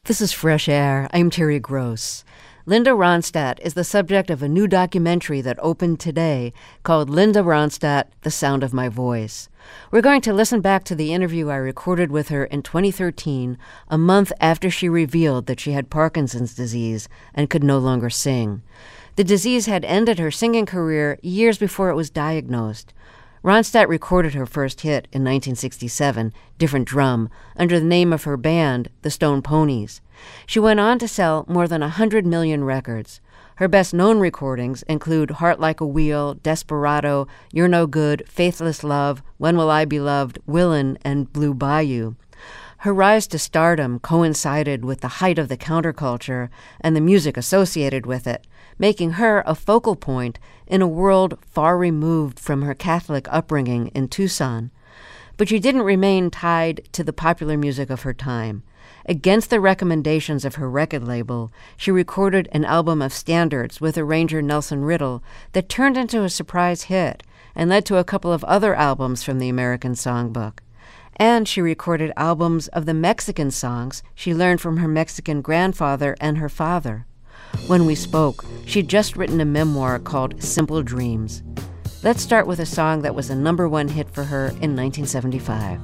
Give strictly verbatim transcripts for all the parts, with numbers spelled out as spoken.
This is Fresh Air. I'm Terry Gross. Linda Ronstadt is the subject of a new documentary that opened today called Linda Ronstadt, The Sound of My Voice. We're going to listen back to the interview I recorded with her in twenty thirteen, a month after she revealed that she had Parkinson's disease and could no longer sing. The disease had ended her singing career years before it was diagnosed. Ronstadt recorded her first hit in nineteen sixty-seven, Different Drum, under the name of her band, the Stone Ponies. She went on to sell more than one hundred million records. Her best-known recordings include Heart Like a Wheel, Desperado, You're No Good, Faithless Love, When Will I Be Loved, Willin', and Blue Bayou. Her rise to stardom coincided with the height of the counterculture and the music associated with it, making her a focal point in a world far removed from her Catholic upbringing in Tucson. But she didn't remain tied to the popular music of her time. Against the recommendations of her record label, she recorded an album of standards with arranger Nelson Riddle that turned into a surprise hit and led to a couple of other albums from the American Songbook. And she recorded albums of the Mexican songs she learned from her Mexican grandfather and her father. When we spoke, she'd just written a memoir called Simple Dreams. Let's start with a song that was a number one hit for her in nineteen seventy-five.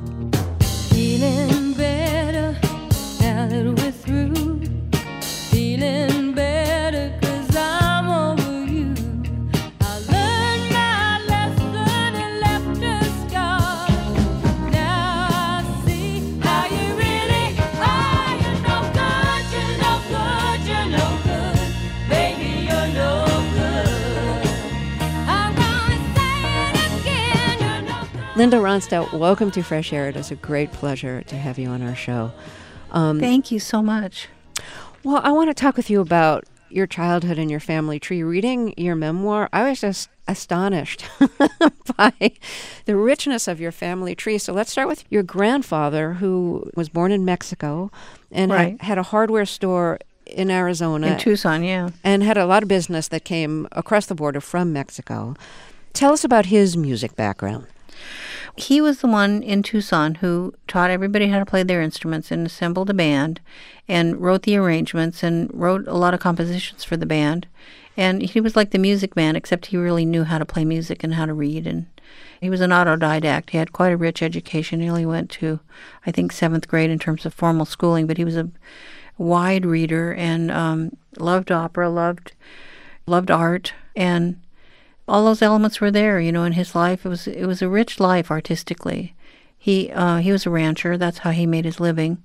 Feeling better now that we're through. Feeling better 'cause I'm over you. I learned my lesson and left a scar. Now I see how you really are. You're no good, you're no good, you're no good. Baby, you're no good. I'm gonna say it again, you're no good. Linda Ronstadt, welcome to Fresh Air. It is a great pleasure to have you on our show. Um, Thank you so much. Well, I want to talk with you about your childhood and your family tree. Reading your memoir, I was just astonished by the richness of your family tree. So let's start with your grandfather, who was born in Mexico and Right. had, had a hardware store in Arizona. In Tucson, yeah. And had a lot of business that came across the border from Mexico. Tell us about his music background. He was the one in Tucson who taught everybody how to play their instruments and assembled a band and wrote the arrangements and wrote a lot of compositions for the band. And he was like the music man, except he really knew how to play music and how to read. And he was an autodidact. He had quite a rich education. He only went to, I think, seventh grade in terms of formal schooling, but he was a wide reader and um, loved opera, loved loved art, and all those elements were there, you know, in his life. It was it was a rich life artistically. He uh, he was a rancher. That's how he made his living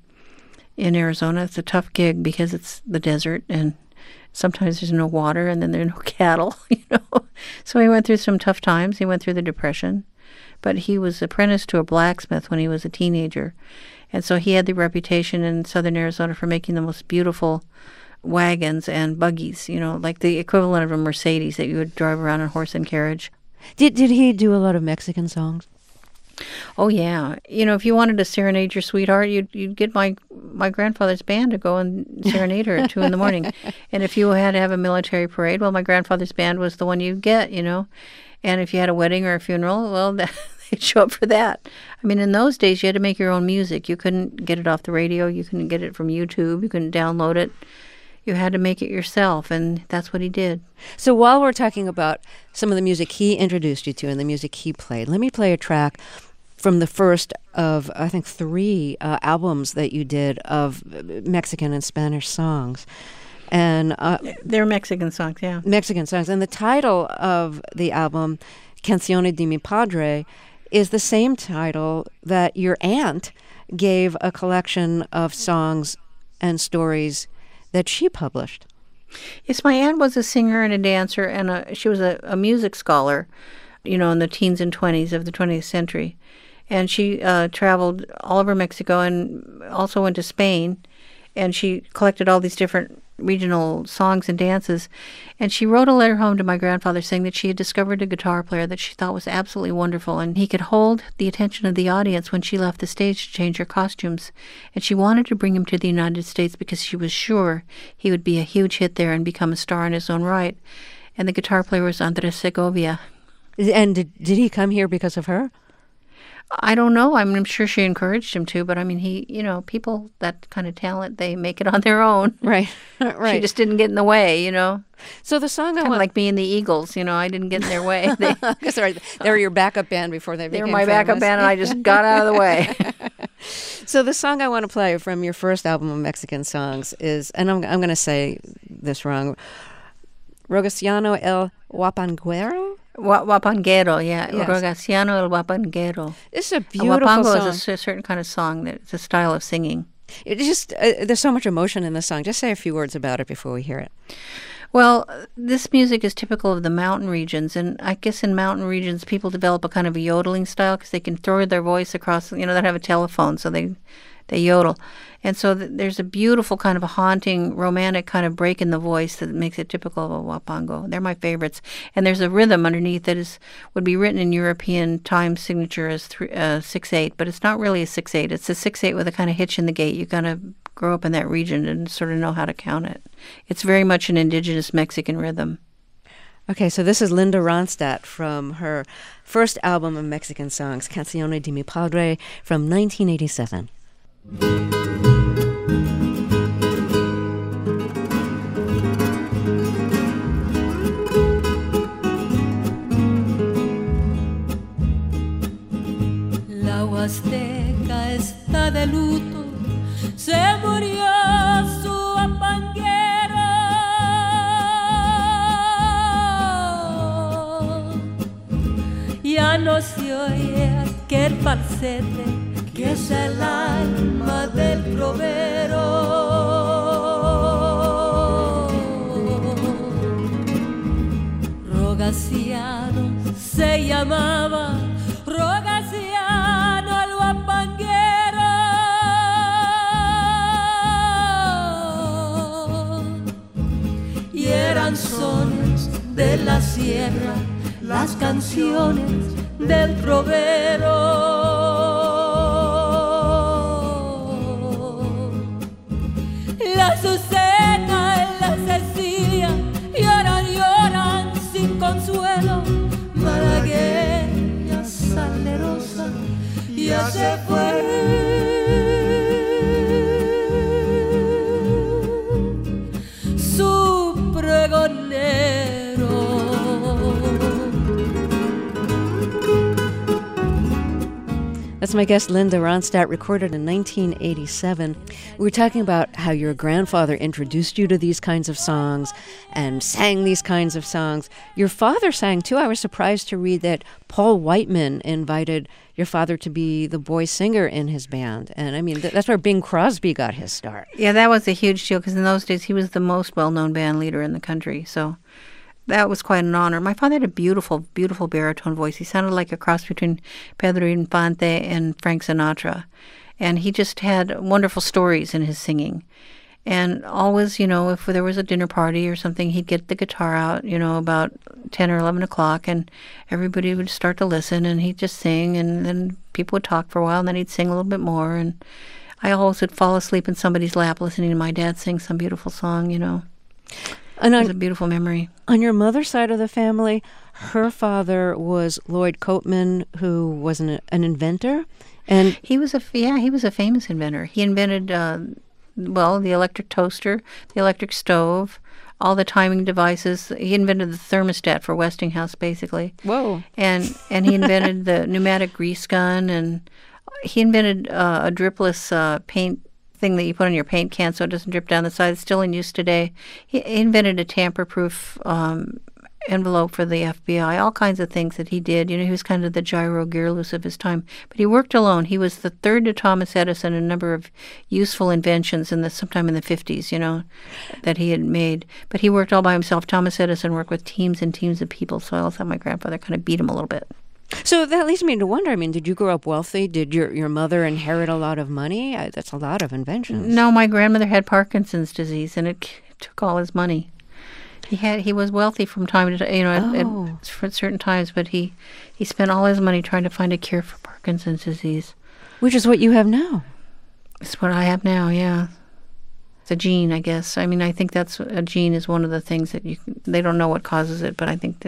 in Arizona. It's a tough gig because it's the desert and sometimes there's no water and then there are no cattle, you know. So he went through some tough times. He went through the Depression. But he was apprenticed to a blacksmith when he was a teenager. And so he had the reputation in southern Arizona for making the most beautiful wagons and buggies, you know, like the equivalent of a Mercedes that you would drive around in horse and carriage. Did did he do a lot of Mexican songs? Oh, yeah. You know, if you wanted to serenade your sweetheart, you'd, you'd get my my grandfather's band to go and serenade her at two in the morning. And if you had to have a military parade, well, my grandfather's band was the one you'd get, you know. And if you had a wedding or a funeral, well, that, they'd show up for that. I mean, in those days, you had to make your own music. You couldn't get it off the radio. You couldn't get it from YouTube. You couldn't download it. You had to make it yourself, and that's what he did. So while we're talking about some of the music he introduced you to and the music he played, let me play a track from the first of, I think, three uh, albums that you did of Mexican and Spanish songs. And uh, They're Mexican songs, yeah. Mexican songs. And the title of the album, Canciones de mi Padre, is the same title that your aunt gave a collection of songs and stories that she published. Yes, my aunt was a singer and a dancer, and a, she was a, a music scholar, you know, in the teens and twenties of the twentieth century. And she uh, traveled all over Mexico and also went to Spain, and she collected all these different regional songs and dances. And she wrote a letter home to my grandfather saying that she had discovered a guitar player that she thought was absolutely wonderful, and he could hold the attention of the audience when she left the stage to change her costumes. And she wanted to bring him to the United States because she was sure he would be a huge hit there and become a star in his own right. And the guitar player was Andres Segovia. And did, did he come here because of her? I don't know. I mean, I'm sure she encouraged him to, but I mean, he, you know, people, that kind of talent, they make it on their own. Right, right. She just didn't get in the way, you know. So the song I Kind of want, like me and the Eagles, you know, I didn't get in their way. They, because they they were your backup band before they they became were my backup famous. band, and I just got out of the way. So the song I want to play from your first album of Mexican songs is, and I'm I'm going to say this wrong, Rogaciano el Huapanguero? Wa- Huapanguero, yeah. Yes. Rogaciano el Huapanguero. It's a A beautiful Huapango song. is a cer- certain kind of song that it's a style of singing. It just uh, there's so much emotion in the song. Just say a few words about it before we hear it. Well, this music is typical of the mountain regions, and I guess in mountain regions people develop a kind of a yodeling style because they can throw their voice across. You know, they have a telephone, so they they yodel, and so th- there's a beautiful kind of a haunting, romantic kind of break in the voice that makes it typical of a huapango. They're my favorites, and there's a rhythm underneath that is would be written in European time signature as three, uh, six eight, but it's not really a six eight. It's a six eight with a kind of hitch in the gate. You kind of grow up in that region and sort of know how to count it. It's very much an indigenous Mexican rhythm. Okay, so this is Linda Ronstadt from her first album of Mexican songs, Canciones de mi Padre, from nineteen eighty-seven. La Huasteca está de luto, se murió su apanguero. Ya no se oye aquel falsete que es el alma del trovero. Rogaciano se llamaba, Rogaciano el huapanguero. Y eran sones de la sierra, las canciones del trovero. La Azucena y la Cecilia lloran, lloran sin consuelo. Malagueña salerosa ya se fue. Su pregonero. That's my guest, Linda Ronstadt, recorded in nineteen eighty-seven. We were talking about how your grandfather introduced you to these kinds of songs and sang these kinds of songs. Your father sang, too. I was surprised to read that Paul Whiteman invited your father to be the boy singer in his band. And, I mean, th- that's where Bing Crosby got his start. Yeah, that was a huge deal because in those days he was the most well-known band leader in the country. So that was quite an honor. My father had a beautiful, beautiful baritone voice. He sounded like a cross between Pedro Infante and Frank Sinatra. And he just had wonderful stories in his singing. And always, you know, if there was a dinner party or something, he'd get the guitar out, you know, about ten or eleven o'clock, and everybody would start to listen, and he'd just sing, and then people would talk for a while, and then he'd sing a little bit more. And I always would fall asleep in somebody's lap listening to my dad sing some beautiful song, you know. And It was a on, beautiful memory. on your mother's side of the family, her father was Lloyd Coatman, who was an, an inventor. And He was a f- yeah, he was a famous inventor. He invented uh, well, the electric toaster, the electric stove, all the timing devices. He invented the thermostat for Westinghouse, basically. whoa. And and he invented the pneumatic grease gun, and he invented uh, a dripless uh, paint thing that you put on your paint can so it doesn't drip down the side. It's still in use today. He invented a tamper-proof um, envelope for the F B I, all kinds of things that he did. You know, he was kind of the Gyro Gearloose of his time. But he worked alone. He was the third to Thomas Edison, a number of useful inventions in the sometime in the fifties, you know, that he had made. But he worked all by himself. Thomas Edison worked with teams and teams of people, so I also thought my grandfather kind of beat him a little bit. So that leads me to wonder, I mean, did you grow up wealthy? Did your, your mother inherit a lot of money? I, that's a lot of inventions. No, my grandmother had Parkinson's disease, and it c- took all his money. He had he was wealthy from time to time, you know, at, Oh. at, for certain times, but he, he spent all his money trying to find a cure for Parkinson's disease. Which is what you have now. It's what I have now, yeah. It's a gene, I guess. I mean, I think that's a gene is one of the things that you they don't know what causes it, but I think that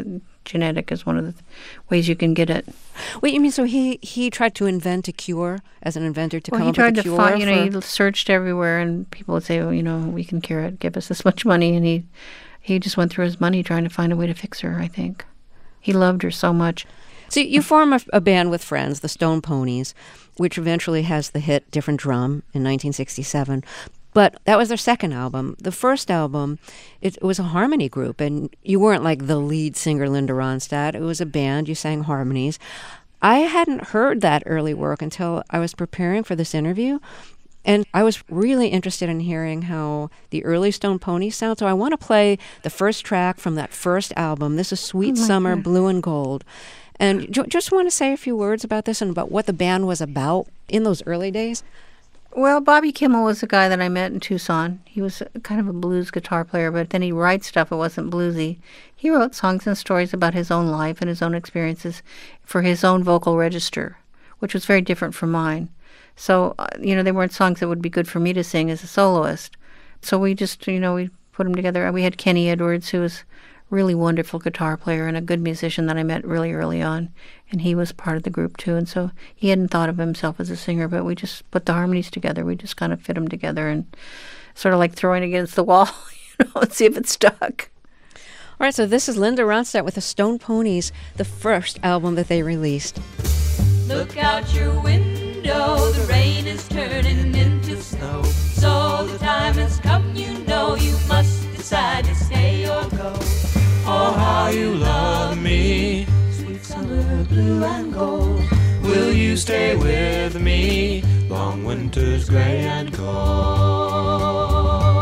genetic is one of the th- ways you can get it. Wait, you mean so he, he tried to invent a cure as an inventor to Well, come he up tried with a to cure? find, you know, for- he searched everywhere, and people would say, well, you know, we can cure it. Give us this much money. And he, he just went through his money trying to find a way to fix her, I think. He loved her so much. So you form a, a band with friends, the Stone Ponies, which eventually has the hit Different Drum in nineteen sixty-seven. But that was their second album. The first album, it, it was a harmony group, and you weren't like the lead singer, Linda Ronstadt. It was a band. You sang harmonies. I hadn't heard that early work until I was preparing for this interview, and I was really interested in hearing how the early Stone Ponies sound. So I want to play the first track from that first album. This is Sweet Oh, Summer, God. Blue and Gold. And ju- just want to say a few words about this and about what the band was about in those early days. Well, Bobby Kimmel was a guy that I met in Tucson. He was kind of a blues guitar player, but then he writes stuff that wasn't bluesy. He wrote songs and stories about his own life and his own experiences for his own vocal register, which was very different from mine. So, uh, you know, they weren't songs that would be good for me to sing as a soloist. So we just, you know, we put them together. We had Kenny Edwards, who was a really wonderful guitar player and a good musician that I met really early on. And he was part of the group, too. And so he hadn't thought of himself as a singer, but we just put the harmonies together. We just kind of fit them together and sort of like throwing it against the wall, you know, and see if it stuck. All right, so this is Linda Ronstadt with the Stone Ponies, the first album that they released. Look out your window, the rain is turning into snow. So the time has come, you know, you must decide to stay or go. Oh, how you love me, Sweet summer, blue and gold. will you stay with me? Long winters gray and cold.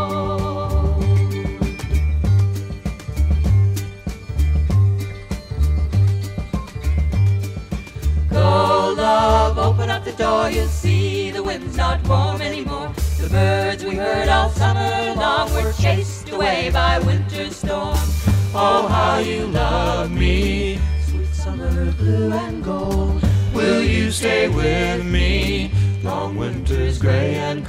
Go, love, open up the door, you'll see the wind's not warm anymore. The birds we heard all summer long were chased away by winter's storm. Oh, how you love me, Sweet summer, blue and gold. will you stay with me? Long winters gray and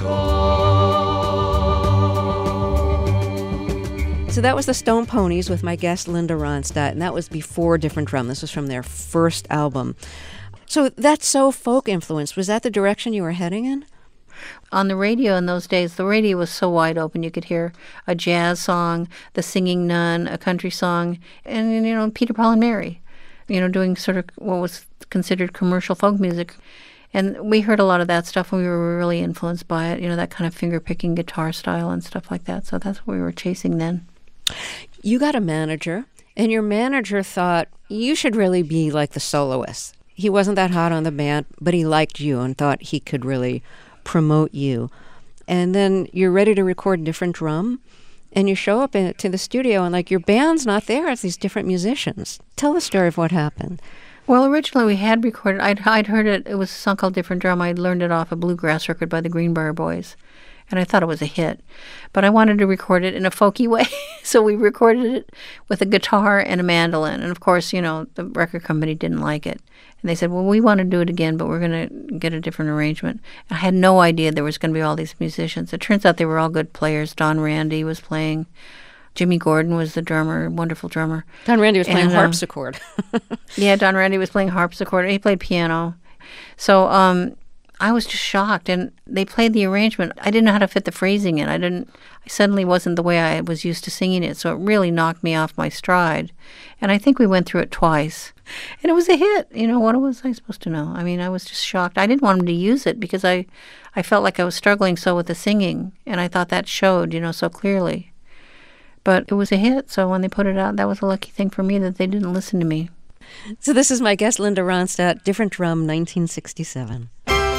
cold. So that was the Stone Ponies with my guest Linda Ronstadt, and that was before Different Drum. This was from their first album. So that's so folk influenced. Was that the direction you were heading in? On the radio in those days, the radio was so wide open. You could hear a jazz song, the Singing Nun, a country song, and, you know, Peter, Paul, and Mary, you know, doing sort of what was considered commercial folk music. And we heard a lot of that stuff, and we were really influenced by it, you know, that kind of finger-picking guitar style and stuff like that. So that's what we were chasing then. You got a manager, and your manager thought you should really be like the soloist. He wasn't that hot on the band, but he liked you and thought he could really promote you. And then you're ready to record Different Drum, and you show up in, to the studio, and like your band's not there. It's these different musicians. Tell the story of what happened. Well, originally we had recorded, I'd, I'd heard it, it was a song called Different Drum. I'd learned it off a bluegrass record by the Greenbrier Boys, and I thought it was a hit. But I wanted to record it in a folky way, so we recorded it with a guitar and a mandolin. And of course, you know, the record company didn't like it. And they said, well, we want to do it again, but we're going to get a different arrangement. I had no idea there was going to be all these musicians. It turns out they were all good players. Don Randy was playing. Jimmy Gordon was the drummer, wonderful drummer. Don Randy was playing And, uh, harpsichord. Yeah, Don Randy was playing harpsichord. He played piano. So um, I was just shocked. And they played the arrangement. I didn't know how to fit the phrasing in. I didn't. I suddenly wasn't the way I was used to singing it. So it really knocked me off my stride. And I think we went through it twice. And it was a hit. You know, what was I supposed to know? I mean, I was just shocked. I didn't want him to use it because I, I felt like I was struggling so with the singing. And I thought that showed, you know, so clearly. But it was a hit. So when they put it out, that was a lucky thing for me that they didn't listen to me. So this is my guest, Linda Ronstadt, Different Drum, nineteen sixty-seven.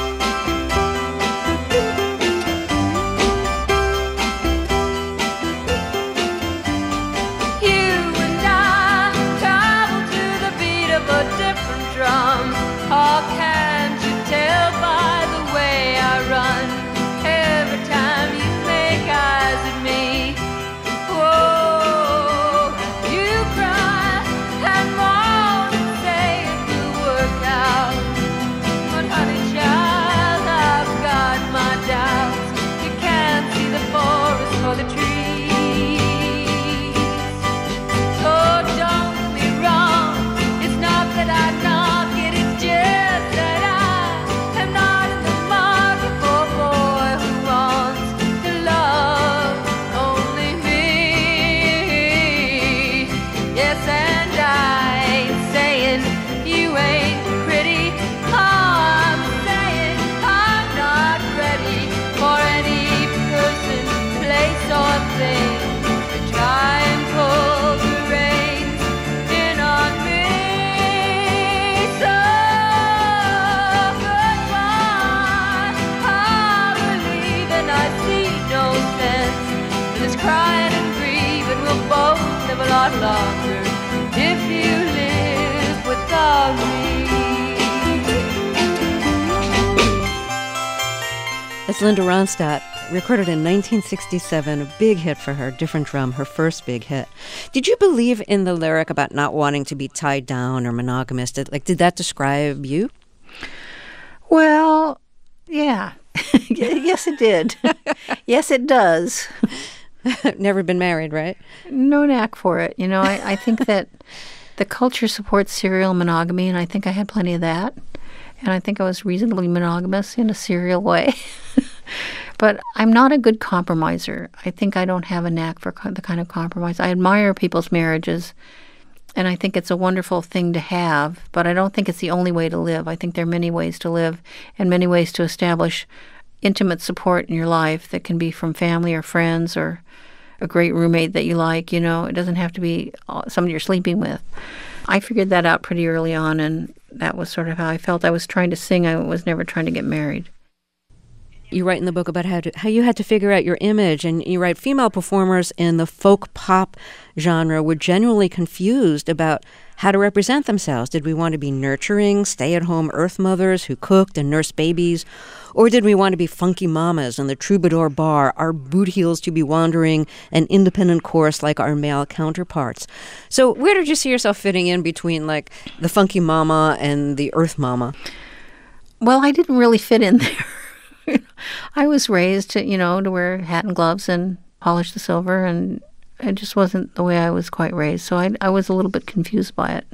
Drum. Oh, can't you tell by the way I run? Every time you make eyes at me, whoa, you cry and moan and say it will work out. But honey child, lot longer if you live without me. That's Linda Ronstadt, recorded in nineteen sixty-seven, a big hit for her, Different Drum, her first big hit. Did you believe in the lyric about not wanting to be tied down or monogamous? Did, like, did that describe you? Well, yeah. Yes, it did. Yes, it does. Never been married, right? No knack for it. You know, I, I think that the culture supports serial monogamy, and I think I had plenty of that. And I think I was reasonably monogamous in a serial way. But I'm not a good compromiser. I think I don't have a knack for co- the kind of compromise. I admire people's marriages, and I think it's a wonderful thing to have, but I don't think it's the only way to live. I think there are many ways to live and many ways to establish intimate support in your life that can be from family or friends or a great roommate that you like. You know, it doesn't have to be somebody you're sleeping with. I figured that out pretty early on, and that was sort of how I felt. I was trying to sing. I was never trying to get married. You write in the book about how to, how you had to figure out your image, and you write female performers in the folk pop genre were genuinely confused about how to represent themselves. Did we want to be nurturing, stay-at-home earth mothers who cooked and nursed babies? Or did we want to be funky mamas in the troubadour bar, our boot heels to be wandering an independent chorus like our male counterparts? So where did you see yourself fitting in between, like, the funky mama and the earth mama? Well, I didn't really fit in there. I was raised, to, you know, to wear hat and gloves and polish the silver, and it just wasn't the way I was quite raised. So I, I was a little bit confused by it.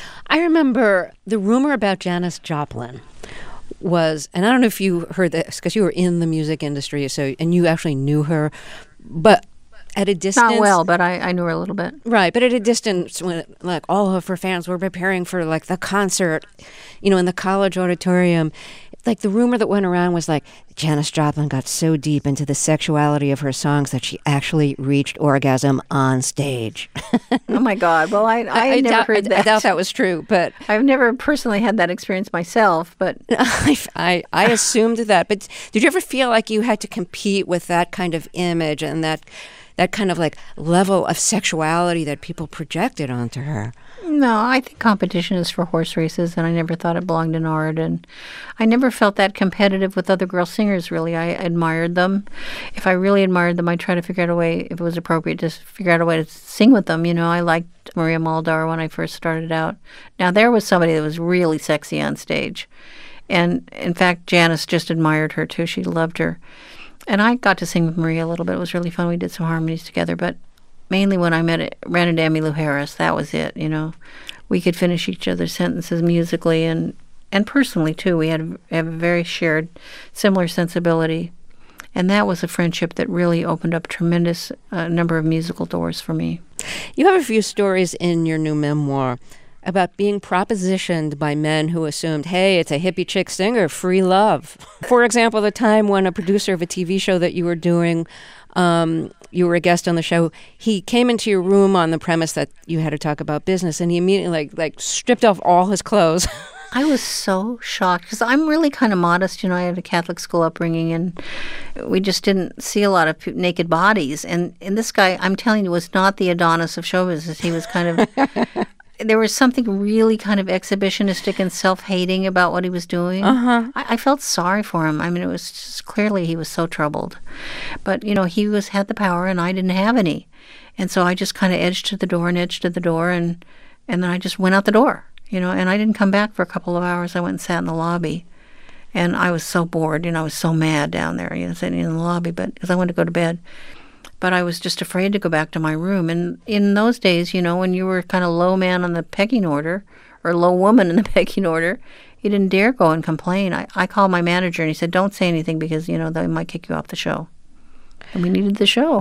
I remember the rumor about Janis Joplin was, and I don't know if you heard this because you were in the music industry, so and you actually knew her, but at a distance. Not well, but I, I knew her a little bit. Right, but at a distance, when like all of her fans were preparing for like the concert, you know, in the college auditorium. Like the rumor that went around was like Janis Joplin got so deep into the sexuality of her songs that she actually reached orgasm on stage. Oh my God! Well, I I, I, I never doubt, heard I, that. I doubt that was true, but I've never personally had that experience myself. But I, I I assumed that. But did you ever feel like you had to compete with that kind of image and that that kind of like level of sexuality that people projected onto her? No, I think competition is for horse races, and I never thought it belonged in art. And I never felt that competitive with other girl singers, really. I admired them. If I really admired them, I'd try to figure out a way, if it was appropriate, to figure out a way to sing with them. You know, I liked Maria Muldaur when I first started out. Now, there was somebody that was really sexy on stage. And, in fact, Janis just admired her, too. She loved her. And I got to sing with Maria a little bit. It was really fun. We did some harmonies together, but mainly when I met ran into Emmylou Harris, that was it, you know. We could finish each other's sentences musically and, and personally, too. We had a, have a very shared, similar sensibility. And that was a friendship that really opened up a tremendous uh, number of musical doors for me. You have a few stories in your new memoir about being propositioned by men who assumed, hey, it's a hippie chick singer, free love. For example, the time when a producer of a T V show that you were doing, um, you were a guest on the show, he came into your room on the premise that you had to talk about business, and he immediately like like stripped off all his clothes. I was so shocked because I'm really kind of modest. You know, I had a Catholic school upbringing, and we just didn't see a lot of p- naked bodies. And, and this guy, I'm telling you, was not the Adonis of show business. He was kind of... There was something really kind of exhibitionistic and self-hating about what he was doing. Uh-huh. I, I felt sorry for him. I mean, it was just clearly he was so troubled. But, you know, he was had the power and I didn't have any. And so I just kind of edged to the door and edged to the door, and, and then I just went out the door, you know, and I didn't come back for a couple of hours. I went and sat in the lobby. And I was so bored, you know, I was so mad down there, you know, sitting in the lobby, but because I wanted to go to bed. But I was just afraid to go back to my room. And in those days, you know, when you were kind of low man on the pecking order or low woman in the pecking order, you didn't dare go and complain. I, I called my manager and he said, don't say anything because, you know, they might kick you off the show. And we needed the show.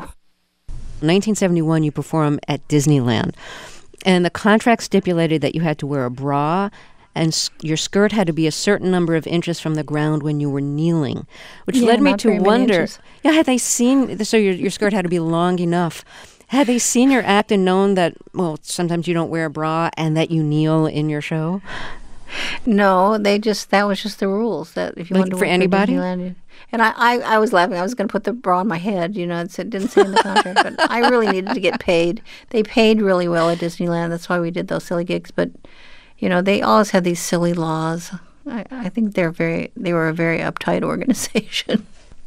In nineteen seventy-one, you performed at Disneyland. And the contract stipulated that you had to wear a bra and s- your skirt had to be a certain number of inches from the ground when you were kneeling, which Yeah, led me not to very many wonder, inches. yeah, had they seen, so your, your skirt had to be long enough. Had they seen your act and known that, well, sometimes you don't wear a bra and that you kneel in your show? No, they just, that was just the rules, that if you Like wanted to for work anybody? Disneyland, you- and I, I, I was laughing. I was going to put the bra on my head, you know, it's, it didn't say in the contract, but I really needed to get paid. They paid really well at Disneyland. That's why we did those silly gigs. But, you know, they always had these silly laws. I, I think they're very, they were a very uptight organization.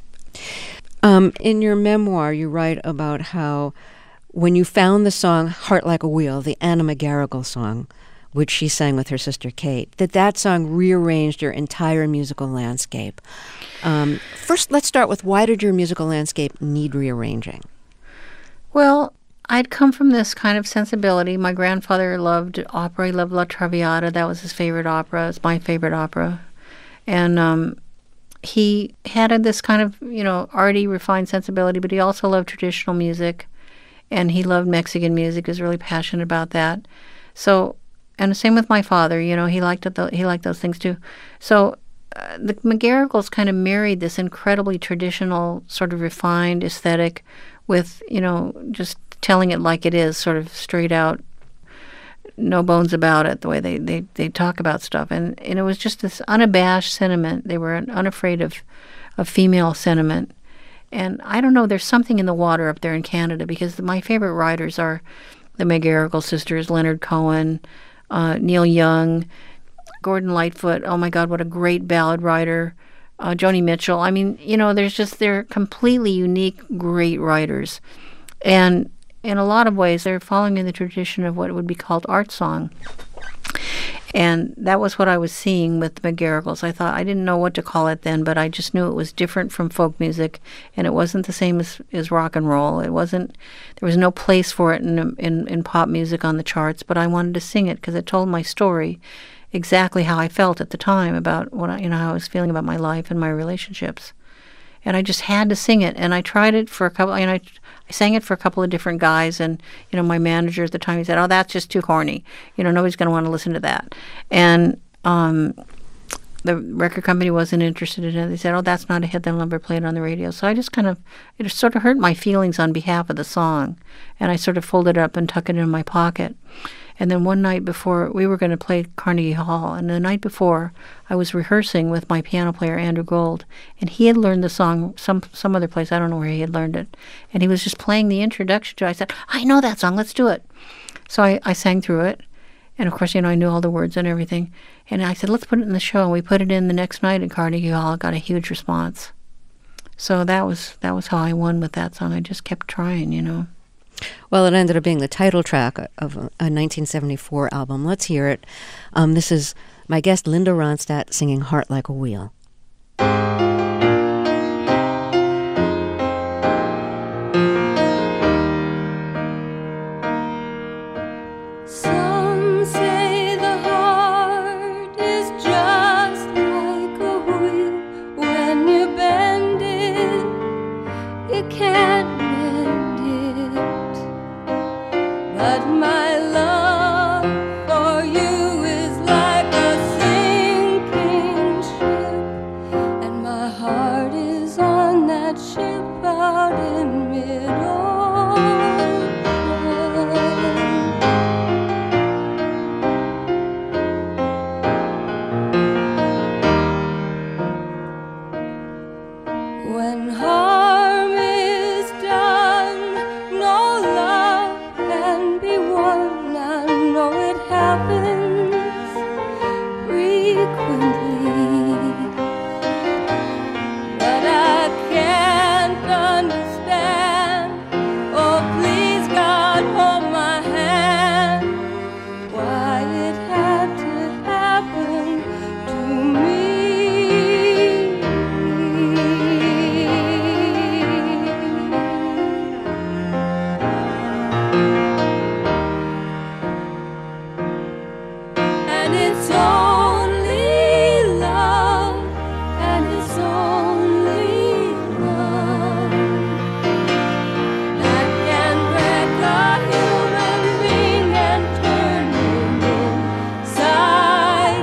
Um, in your memoir, you write about how when you found the song Heart Like a Wheel, the Anna McGarrigle song, which she sang with her sister Kate, that that song rearranged your entire musical landscape. Um, first, let's start with, why did your musical landscape need rearranging? Well, I'd come from this kind of sensibility. My grandfather loved opera. He loved La Traviata. That was his favorite opera. It's my favorite opera. And um, he had a, this kind of, you know, arty, refined sensibility, but he also loved traditional music. And he loved Mexican music. He was really passionate about that. So, and the same with my father. You know, he liked it. He liked those things too. So uh, the McGarrigles kind of married this incredibly traditional, sort of refined aesthetic with, you know, just telling it like it is, sort of straight out, no bones about it, the way they, they, they talk about stuff. And, and it was just this unabashed sentiment. They were unafraid of, of female sentiment. And I don't know, there's something in the water up there in Canada, because my favorite writers are the McGarrigle sisters, Leonard Cohen, uh, Neil Young, Gordon Lightfoot. Oh, my God, what a great ballad writer. Uh, Joni Mitchell. I mean, you know, there's just, they're completely unique, great writers. And in a lot of ways, they're following in the tradition of what would be called art song. And that was what I was seeing with the McGarrigles. I thought, I didn't know what to call it then, but I just knew it was different from folk music, and it wasn't the same as, as rock and roll. It wasn't, there was no place for it in, in, in pop music on the charts, but I wanted to sing it because it told my story, exactly how I felt at the time about what I, you know, how I was feeling about my life and my relationships. And I just had to sing it. And I tried it for a couple, and I, I sang it for a couple of different guys. And, you know, my manager at the time, he said, oh, that's just too corny. You know, nobody's going to want to listen to that. And um, the record company wasn't interested in it. They said, oh, that's not a hit. They'll never play it on the radio. So I just kind of, it just sort of hurt my feelings on behalf of the song. And I sort of folded it up and tucked it in my pocket. And then one night before, we were going to play Carnegie Hall, and the night before, I was rehearsing with my piano player, Andrew Gold, and he had learned the song some some other place. I don't know where he had learned it. And he was just playing the introduction to it. I said, I know that song, let's do it. So I, I sang through it, and of course, you know, I knew all the words and everything. And I said, let's put it in the show, and we put it in the next night at Carnegie Hall. It got a huge response. So that was that was how I won with that song. I just kept trying, you know. Well, it ended up being the title track of a nineteen seventy-four album. Let's hear it. Um, this is my guest, Linda Ronstadt, singing Heart Like a Wheel. Some say the heart is just like a wheel. When you bend it, you can't mend it. But my love for you is like a sinking ship, and my heart is on that ship out in mid-ocean. When harm is done, no love can be won. I know it happens frequently, but I can't understand. Oh, please, God, hold my hand. Why it had to happen to me. And it's only love, and it's only love that can break a human being and turn him inside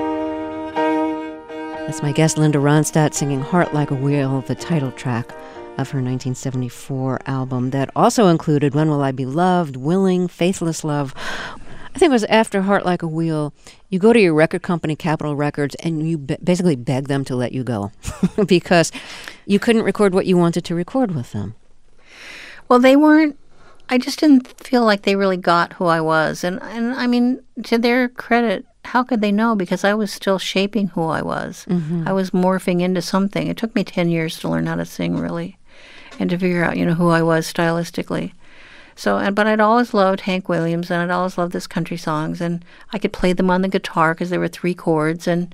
out. That's my guest, Linda Ronstadt, singing Heart Like a Wheel, the title track of her nineteen seventy-four album that also included When Will I Be Loved, Willing, Faithless Love. I think it was after Heart Like a Wheel. You go to your record company, Capitol Records, and you be- basically beg them to let you go because you couldn't record what you wanted to record with them. Well, they weren't, I just didn't feel like they really got who I was. And, and I mean, to their credit, how could they know? Because I was still shaping who I was. Mm-hmm. I was morphing into something. It took me ten years to learn how to sing, really, and to figure out, you know, who I was stylistically. So, and but I'd always loved Hank Williams, and I'd always loved his country songs, and I could play them on the guitar because there were three chords, and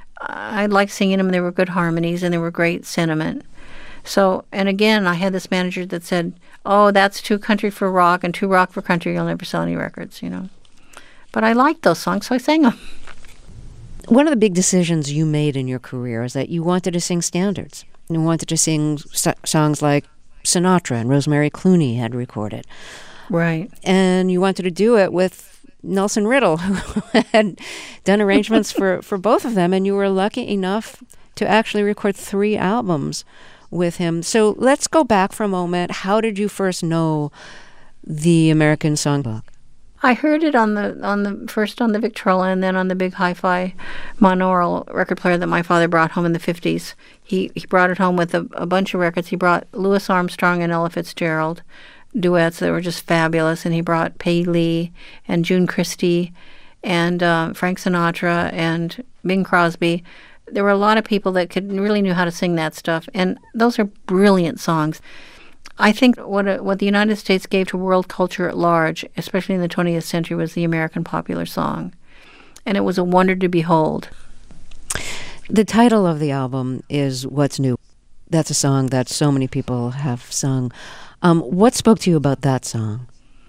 I liked singing them. They were good harmonies, and they were great sentiment. So, and again, I had this manager that said, "Oh, that's too country for rock and too rock for country. You'll never sell any records," you know. But I liked those songs, so I sang them. One of the big decisions you made in your career is that you wanted to sing standards. You wanted to sing so- songs like Sinatra and Rosemary Clooney had recorded. Right. And you wanted to do it with Nelson Riddle, who had done arrangements for, for both of them, and you were lucky enough to actually record three albums with him. So let's go back for a moment. How did you first know the American Songbook? I heard it on the on the first on the Victrola and then on the big hi-fi monaural record player that my father brought home in the fifties. He he brought it home with a, a bunch of records. He brought Louis Armstrong and Ella Fitzgerald duets that were just fabulous, and he brought Peggy Lee and June Christie and uh, Frank Sinatra and Bing Crosby. There were a lot of people that could really knew how to sing that stuff, and those are brilliant songs. I think what a, what the United States gave to world culture at large, especially in the twentieth century, was the American popular song. And it was a wonder to behold. The title of the album is What's New. That's a song that so many people have sung. Um, what spoke to you about that song?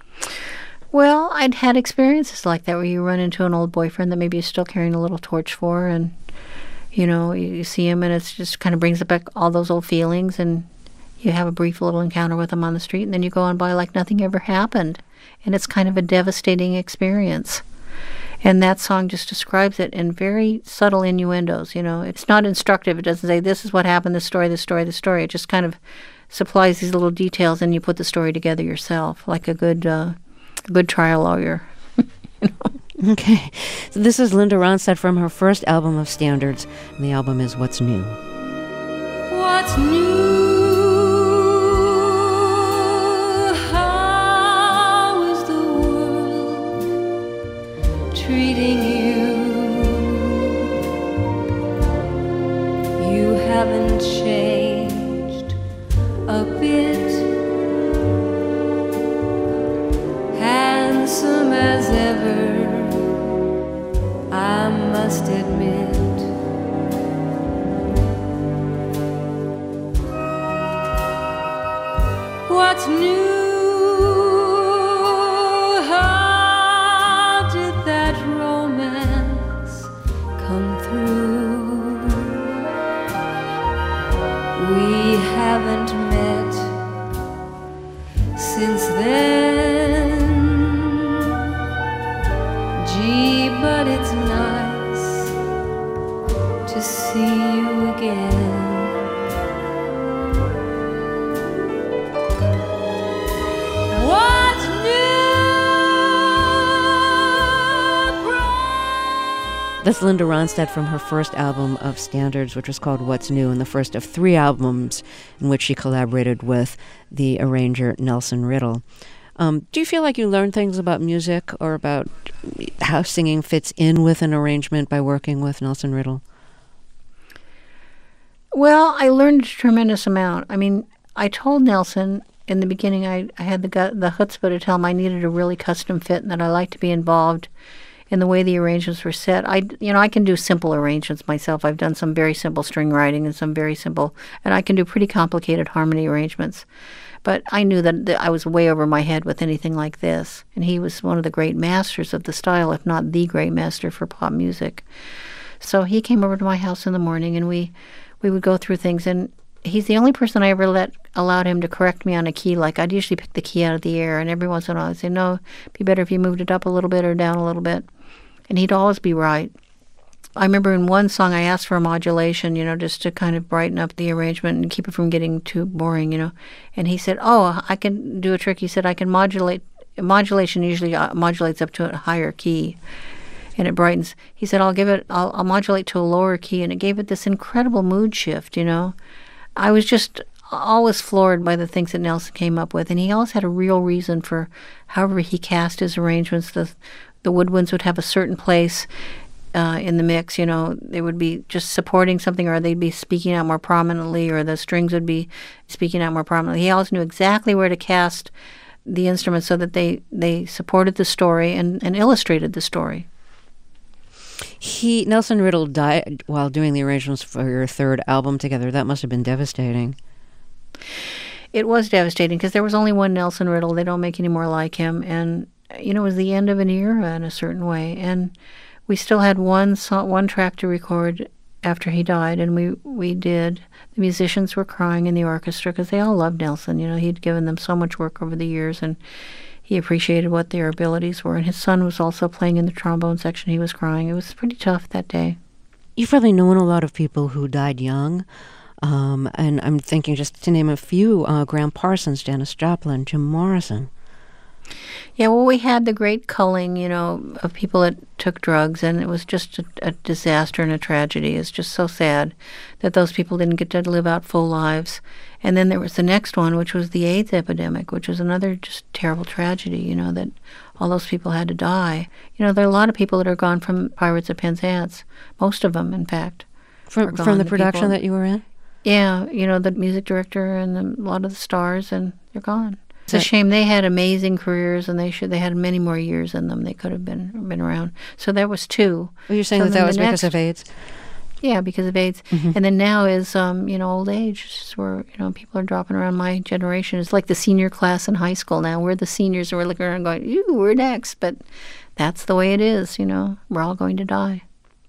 Well, I'd had experiences like that where you run into an old boyfriend that maybe you're still carrying a little torch for, and, you know, you, you see him and it just kind of brings back all those old feelings, and you have a brief little encounter with them on the street, and then you go on by like nothing ever happened. And it's kind of a devastating experience. And that song just describes it in very subtle innuendos, you know. It's not instructive. It doesn't say, this is what happened, this story, this story, this story. It just kind of supplies these little details, and you put the story together yourself, like a good, uh, a good trial lawyer. You know? Okay. So this is Linda Ronstadt from her first album of standards, and the album is What's New. What's new? Treating you, you haven't changed a bit. Handsome as ever, I must admit. What's new? Haven't met since then. Gee, but it's nice to see you again. What's new? That's Linda Ronstadt from her first album of standards, which was called What's New, and the first of three albums in which she collaborated with the arranger Nelson Riddle. Um, do you feel like you learned things about music or about how singing fits in with an arrangement by working with Nelson Riddle? Well, I learned a tremendous amount. I mean, I told Nelson in the beginning, I, I had the the chutzpah to tell him I needed a really custom fit and that I liked to be involved in the way the arrangements were set. I, you know, I can do simple arrangements myself. I've done some very simple string writing and some very simple, and I can do pretty complicated harmony arrangements. But I knew that, that I was way over my head with anything like this. And he was one of the great masters of the style, if not the great master for pop music. So he came over to my house in the morning, and we, we would go through things. And he's the only person I ever let allowed him to correct me on a key. Like, I'd usually pick the key out of the air, and every once in a while I'd say, no, it'd be better if you moved it up a little bit or down a little bit. And he'd always be right. I remember in one song I asked for a modulation, you know, just to kind of brighten up the arrangement and keep it from getting too boring, you know. And he said, oh, I can do a trick. He said, I can modulate. Modulation usually uh, modulates up to a higher key, and it brightens. He said, I'll give it, I'll, I'll modulate to a lower key, and it gave it this incredible mood shift, you know. I was just always floored by the things that Nelson came up with, and he always had a real reason for however he cast his arrangements. The, the woodwinds would have a certain place uh, in the mix, you know. They would be just supporting something, or they'd be speaking out more prominently, or the strings would be speaking out more prominently. He always knew exactly where to cast the instruments so that they, they supported the story and, and illustrated the story. He Nelson Riddle died while doing the arrangements for your third album together. That must have been devastating. It was devastating because there was only one Nelson Riddle. They don't make any more like him. And, you know, it was the end of an era in a certain way. And we still had one song, one track to record after he died, and we, we did. The musicians were crying in the orchestra because they all loved Nelson. You know, he'd given them so much work over the years, and he appreciated what their abilities were. And his son was also playing in the trombone section. He was crying. It was pretty tough that day. You've probably known a lot of people who died young, um, and I'm thinking, just to name a few, uh, Graham Parsons, Janis Joplin, Jim Morrison. Yeah, well, we had the great culling, you know, of people that took drugs, and it was just a, a disaster and a tragedy. It's just so sad that those people didn't get to live out full lives. And then there was the next one, which was the AIDS epidemic, which was another just terrible tragedy, you know, that all those people had to die. You know, there are a lot of people that are gone from Pirates of Penzance, most of them, in fact. From, from the production people that you were in? Yeah, you know, the music director and the, a lot of the stars, and they're gone. It's a shame. They had amazing careers, and they should. They had many more years in them. They could have been been around. So there was two. Well, you're saying so that that was next, because of AIDS? Yeah, because of AIDS. Mm-hmm. And then now is, um, you know, old age. It's just where, you know, people are dropping around my generation. It's like the senior class in high school now. We're the seniors, and we're looking around going, "Ew, we're next." But that's the way it is, you know. We're all going to die.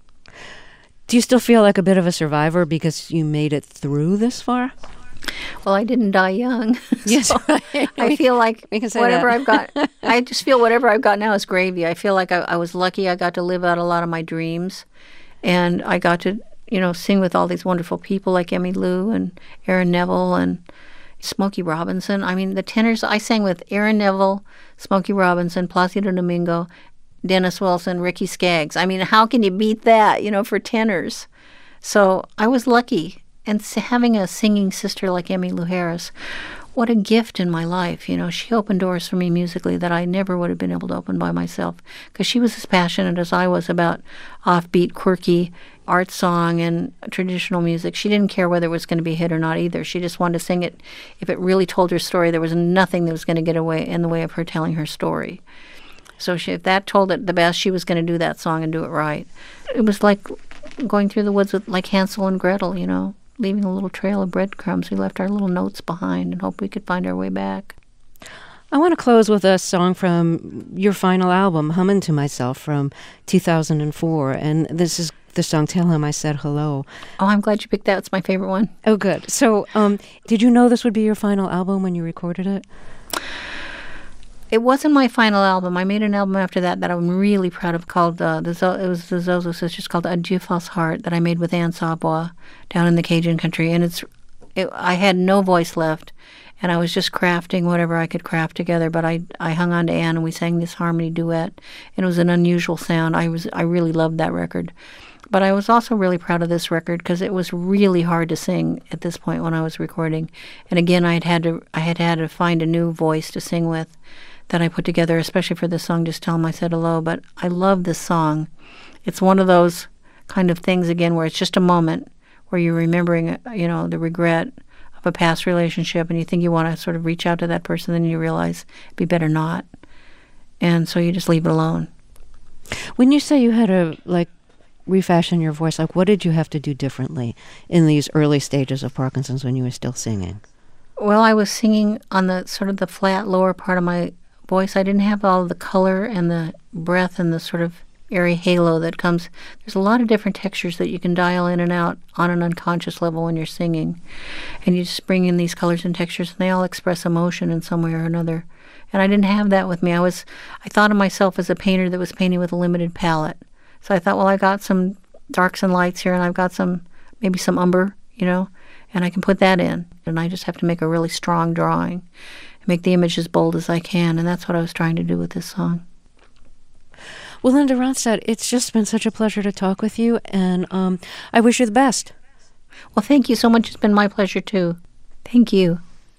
Do you still feel like a bit of a survivor because you made it through this far? Well, I didn't die young. Yes, so right. I feel like whatever that. I've got, I just feel whatever I've got now is gravy. I feel like I, I was lucky. I got to live out a lot of my dreams, and I got to, you know, sing with all these wonderful people like Emmylou and Aaron Neville and Smokey Robinson. I mean, the tenors, I sang with Aaron Neville, Smokey Robinson, Placido Domingo, Dennis Wilson, Ricky Skaggs. I mean, how can you beat that, you know, for tenors? So I was lucky. And having a singing sister like Emmylou Harris, what a gift in my life. You know, she opened doors for me musically that I never would have been able to open by myself, because she was as passionate as I was about offbeat, quirky art song and traditional music. She didn't care whether it was going to be a hit or not either. She just wanted to sing it. If it really told her story, there was nothing that was going to get away in the way of her telling her story. So she, if that told it the best, she was going to do that song and do it right. It was like going through the woods with like Hansel and Gretel, you know, leaving a little trail of breadcrumbs. We left our little notes behind and hoped we could find our way back. I want to close with a song from your final album, Hummin' to Myself, from two thousand four. And this is the song, Tell Him I Said Hello. Oh, I'm glad you picked that. It's my favorite one. Oh, good. So um, did you know this would be your final album when you recorded it? It wasn't my final album. I made an album after that that I'm really proud of called, uh, the Zo- it was the Zozo Sisters, called Adieu False Heart, that I made with Anne Savoie down in the Cajun country. And it's, it, I had no voice left, and I was just crafting whatever I could craft together. But I, I hung on to Anne, and we sang this harmony duet, and it was an unusual sound. I was, I really loved that record. But I was also really proud of this record because it was really hard to sing at this point when I was recording. And again, I had had to, I had had to find a new voice to sing with that I put together, especially for this song, Just Tell Him I Said Hello. But I love this song. It's one of those kind of things, again, where it's just a moment where you're remembering, you know, the regret of a past relationship, and you think you want to sort of reach out to that person, then you realize it'd be better not. And so you just leave it alone. When you say you had to, like, refashion your voice, like, what did you have to do differently in these early stages of Parkinson's when you were still singing? Well, I was singing on the sort of the flat lower part of my voice. I didn't have all the color and the breath and the sort of airy halo that comes. There's a lot of different textures that you can dial in and out on an unconscious level when you're singing. And you just bring in these colors and textures, and they all express emotion in some way or another. And I didn't have that with me. I was, I thought of myself as a painter that was painting with a limited palette. So I thought, well, I got some darks and lights here, and I've got some, maybe some umber, you know, and I can put that in. And I just have to make a really strong drawing, make the image as bold as I can, and that's what I was trying to do with this song. Well, Linda Ronstadt, it's just been such a pleasure to talk with you, and um, I wish you the best. Well, thank you so much. It's been my pleasure, too. Thank you.